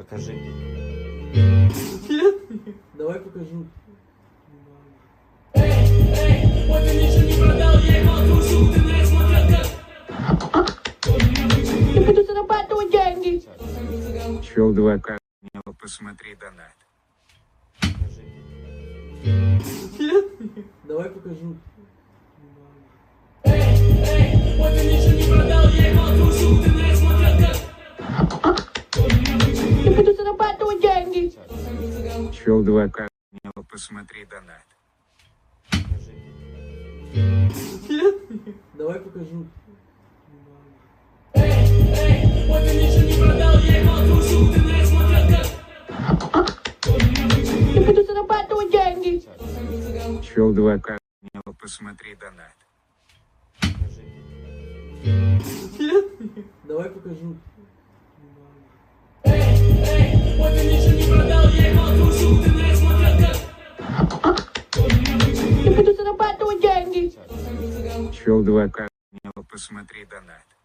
Покажи. Давай покажу. Я буду зарабатывать деньги. Чел 2К, посмотри донат. Покажи. Давай покажу. Я буду зарабатывать деньги. Чел 2К, посмотри донат. Покажи. Давай покажу. Я буду зарабатывать деньги. Чел 2К, посмотри донат. Покажи. Давай покажу. Я буду зарабатывать деньги. Чел 2К, посмотри донат.